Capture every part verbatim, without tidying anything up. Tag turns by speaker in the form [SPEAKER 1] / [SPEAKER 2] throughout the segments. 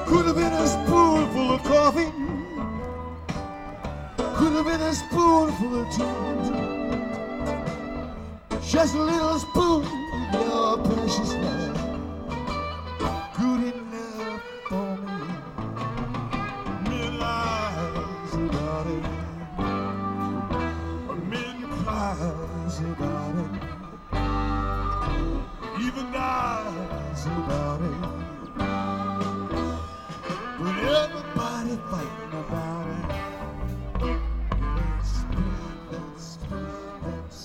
[SPEAKER 1] Could have been a spoonful of coffee. Could have been a spoonful of tea. Just a little spoon of your precious love. Good enough for me. Men lies about it. Men cries about it. Even dies about it. But everybody fighting about it. That's that's that's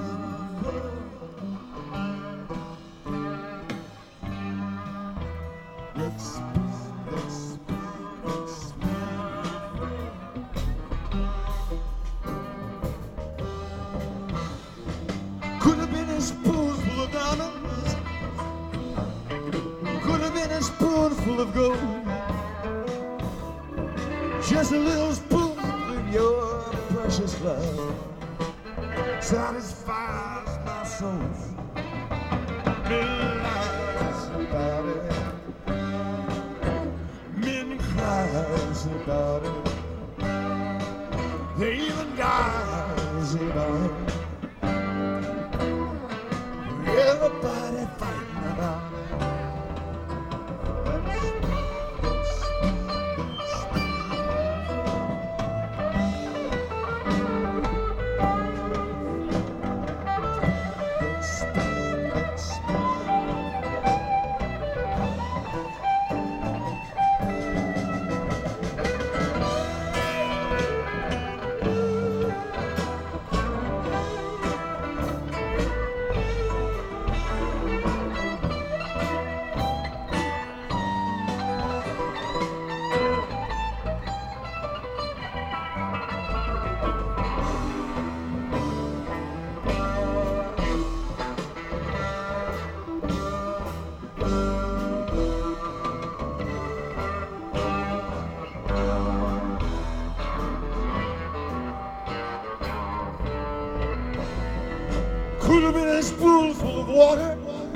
[SPEAKER 1] that's that's that's could have been a spoonful of diamonds. Could have been a spoonful of gold. Just a little spoon of your precious love satisfies my soul. Men lies about it. Men cries about it. They even dies about it. Everybody fighting about it. Could have been a spoonful of water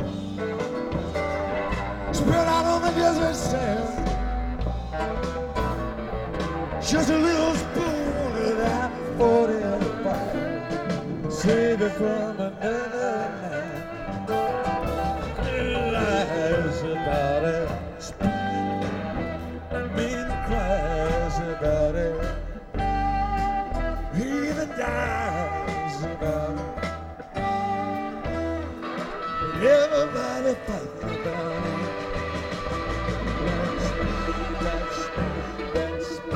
[SPEAKER 1] spread out on the desert sand. Just a little spoon of that forty-five. Save it from another man. It lies about it. A man cries about it. He even dies about it. Everybody fighting about it. That's, that's, that's.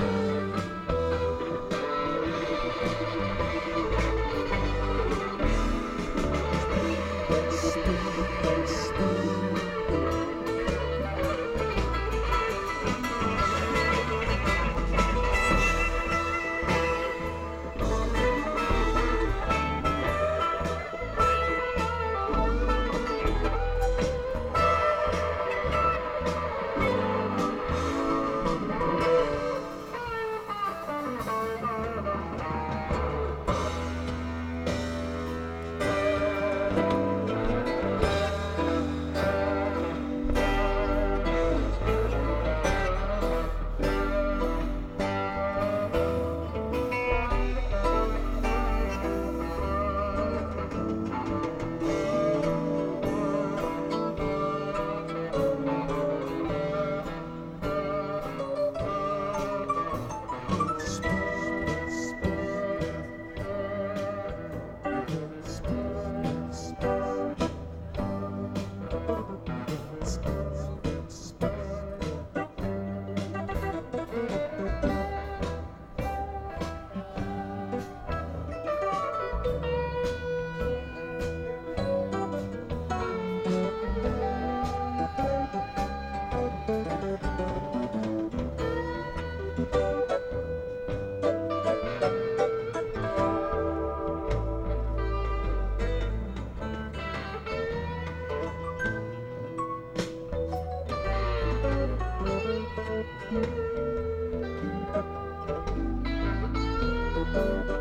[SPEAKER 2] Thank you.